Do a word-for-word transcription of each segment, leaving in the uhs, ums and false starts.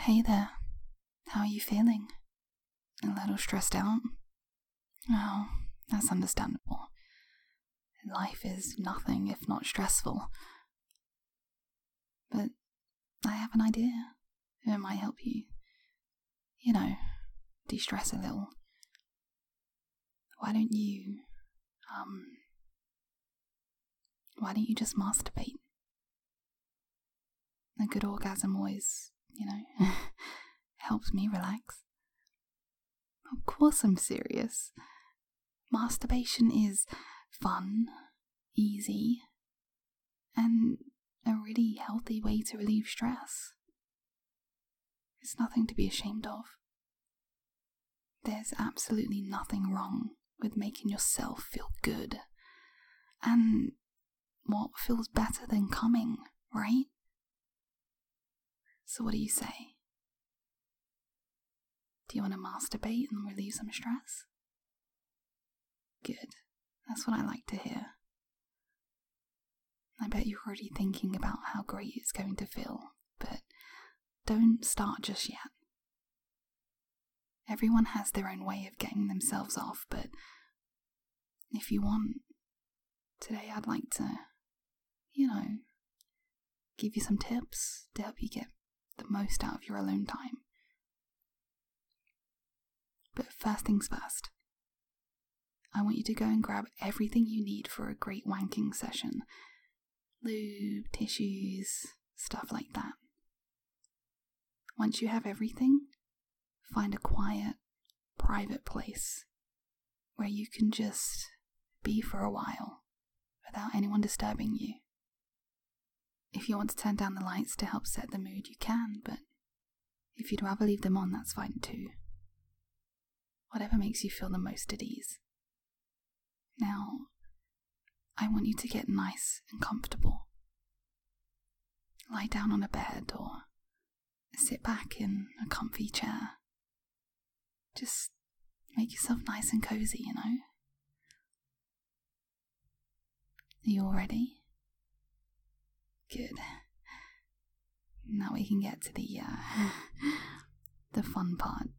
Hey there, how are you feeling? A little stressed out? Oh, that's understandable. Life is nothing if not stressful. But I have an idea. It might help you. You know, de-stress a little. Why don't you, um, why don't you just masturbate? A good orgasm always, you know, helps me relax. Of course I'm serious. Masturbation is fun, easy, and a really healthy way to relieve stress. It's nothing to be ashamed of. There's absolutely nothing wrong with making yourself feel good. And what feels better than coming, right? So what do you say? Do you want to masturbate and relieve some stress? Good. That's what I like to hear. I bet you're already thinking about how great it's going to feel, but don't start just yet. Everyone has their own way of getting themselves off, but if you want, today I'd like to, you know, give you some tips to help you get the most out of your alone time. But first things first, I want you to go and grab everything you need for a great wanking session. Lube, tissues, stuff like that. Once you have everything, find a quiet, private place where you can just be for a while without anyone disturbing you. If you want to turn down the lights to help set the mood, you can, but if you'd rather leave them on, that's fine too. Whatever makes you feel the most at ease. Now, I want you to get nice and comfortable. Lie down on a bed or sit back in a comfy chair. Just make yourself nice and cozy, you know? Are you all ready? Good. Now we can get to the, uh, the fun part.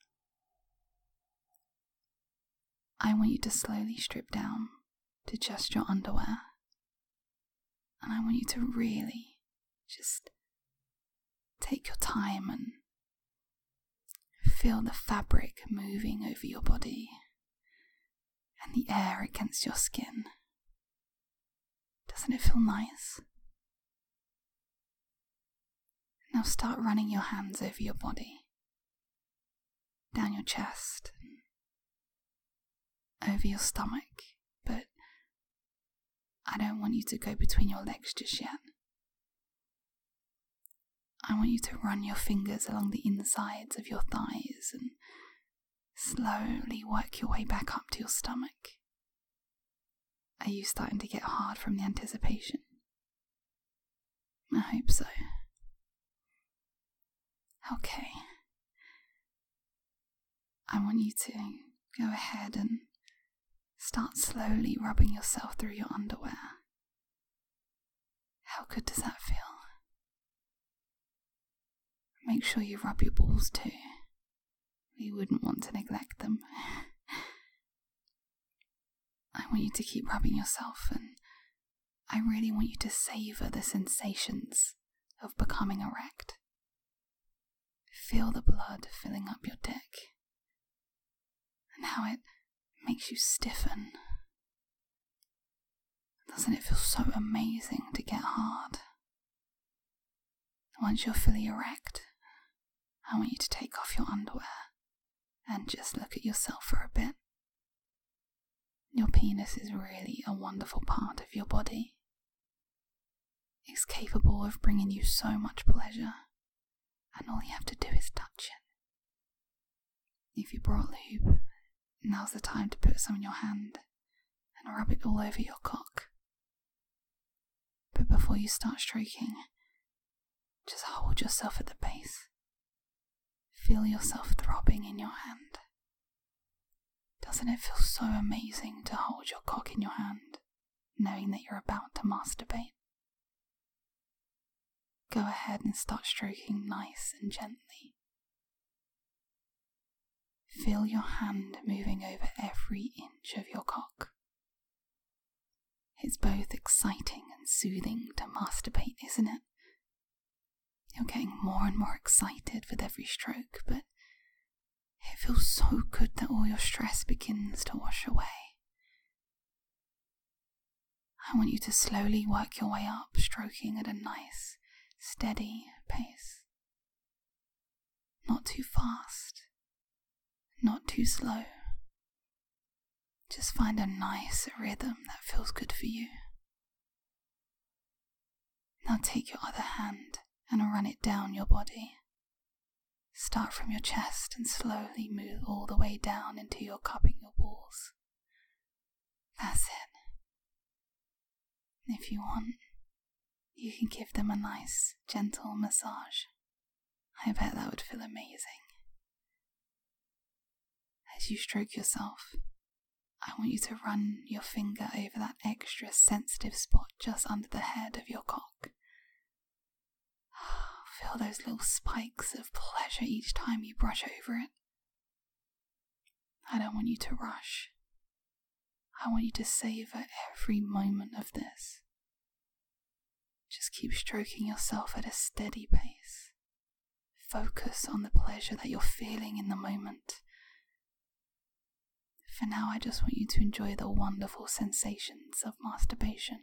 I want you to slowly strip down to just your underwear. And I want you to really just take your time and feel the fabric moving over your body and the air against your skin. Doesn't it feel nice? Now start running your hands over your body, down your chest, over your stomach, but I don't want you to go between your legs just yet. I want you to run your fingers along the insides of your thighs and slowly work your way back up to your stomach. Are you starting to get hard from the anticipation? I hope so. Okay. I want you to go ahead and start slowly rubbing yourself through your underwear. How good does that feel? Make sure you rub your balls too. We wouldn't want to neglect them. I want you to keep rubbing yourself, and I really want you to savor the sensations of becoming erect. Feel the blood filling up your dick, and how it makes you stiffen. Doesn't it feel so amazing to get hard? Once you're fully erect, I want you to take off your underwear and just look at yourself for a bit. Your penis is really a wonderful part of your body. It's capable of bringing you so much pleasure, and all you have to do is touch it. If you brought lube, now's the time to put some in your hand and rub it all over your cock. But before you start stroking, just hold yourself at the base. Feel yourself throbbing in your hand. Doesn't it feel so amazing to hold your cock in your hand, knowing that you're about to masturbate? Go ahead and start stroking nice and gently. feel your hand moving over every inch of your cock. It's both exciting and soothing to masturbate, isn't it? You're getting more and more excited with every stroke, but it feels so good that all your stress begins to wash away. I want you to slowly work your way up, stroking at a nice, steady pace. Not too fast, not too slow. Just find a nice rhythm that feels good for you. Now take your other hand and run it down your body. Start from your chest and slowly move all the way down into your cupping your balls. That's it. If you want, you can give them a nice, gentle massage. I bet that would feel amazing. As you stroke yourself, I want you to run your finger over that extra sensitive spot just under the head of your cock. Feel those little spikes of pleasure each time you brush over it. I don't want you to rush. I want you to savor every moment of this. Just keep stroking yourself at a steady pace. Focus on the pleasure that you're feeling in the moment. For now, I just want you to enjoy the wonderful sensations of masturbation.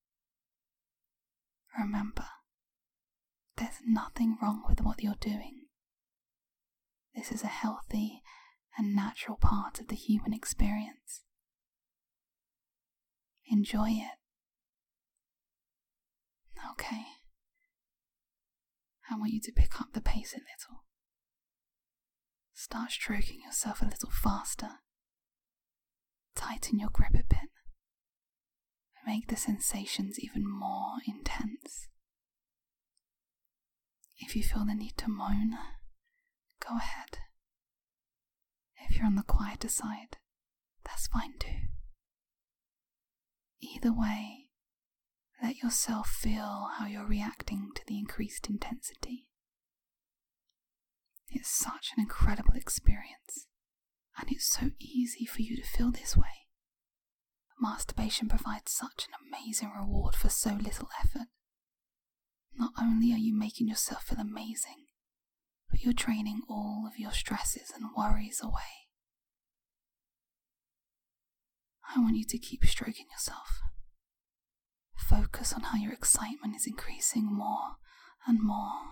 Remember, there's nothing wrong with what you're doing. This is a healthy and natural part of the human experience. Enjoy it. Okay. I want you to pick up the pace a little. Start stroking yourself a little faster. Tighten your grip a bit. Make the sensations even more intense. If you feel the need to moan, go ahead. If you're on the quieter side, that's fine too. Either way, let yourself feel how you're reacting to the increased intensity. It's such an incredible experience, and it's so easy for you to feel this way. Masturbation provides such an amazing reward for so little effort. Not only are you making yourself feel amazing, but you're draining all of your stresses and worries away. I want you to keep stroking yourself. Focus on how your excitement is increasing more and more.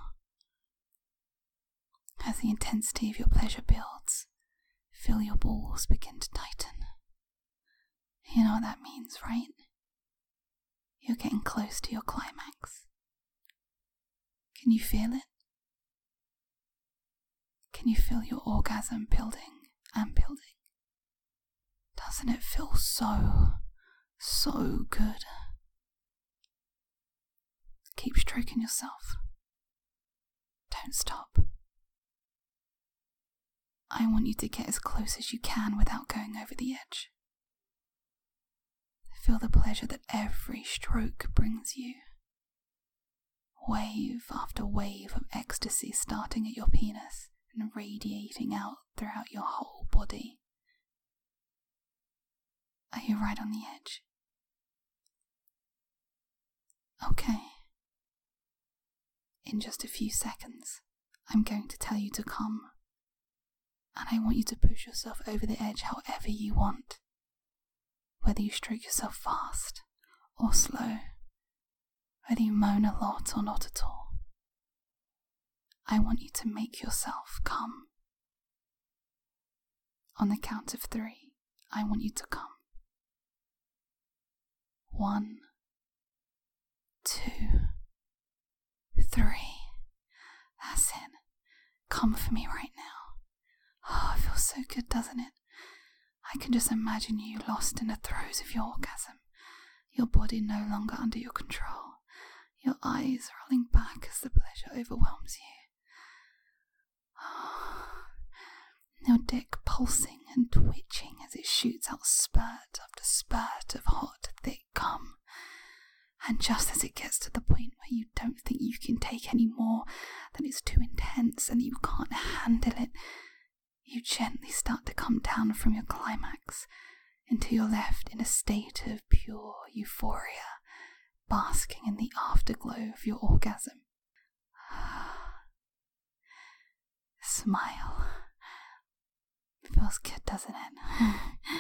As the intensity of your pleasure builds, feel your balls begin to tighten. You know what that means, right? You're getting close to your climax. Can you feel it? Can you feel your orgasm building and building? Doesn't it feel so, so good? Keep stroking yourself. Don't stop. I want you to get as close as you can without going over the edge. Feel the pleasure that every stroke brings you. Wave after wave of ecstasy starting at your penis and radiating out throughout your whole body. Are you right on the edge? Okay. In just a few seconds, I'm going to tell you to come. And I want you to push yourself over the edge however you want. Whether you stroke yourself fast or slow. Whether you moan a lot or not at all. I want you to make yourself come. On the count of three, I want you to come. One, two, three. That's it. Come for me right now. Oh, it feels so good, doesn't it? I can just imagine you lost in the throes of your orgasm. Your body no longer under your control. Your eyes rolling back as the pleasure overwhelms you. Oh, your dick pulsing and twitching as it shoots out spurt after spurt of hot, thick cum. And just as it gets to the point where you don't think you can take any more, that it's too intense and you can't handle it, you gently start to come down from your climax until you're left in a state of pure euphoria, basking in the afterglow of your orgasm. Smile. It feels good, doesn't it?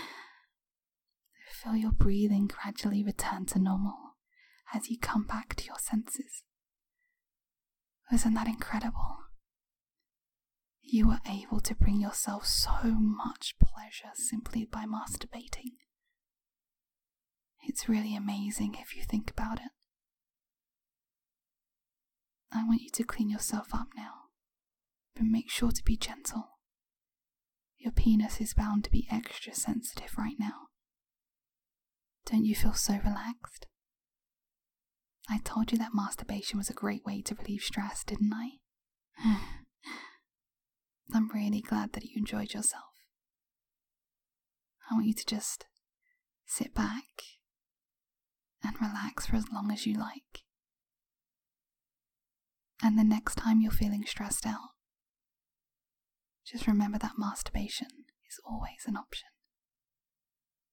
Feel your breathing gradually return to normal as you come back to your senses. Isn't that incredible? You were able to bring yourself so much pleasure simply by masturbating. It's really amazing if you think about it. I want you to clean yourself up now, but make sure to be gentle. Your penis is bound to be extra sensitive right now. Don't you feel so relaxed? I told you that masturbation was a great way to relieve stress, didn't I? I'm really glad that you enjoyed yourself. I want you to just sit back and relax for as long as you like. And the next time you're feeling stressed out, just remember that masturbation is always an option.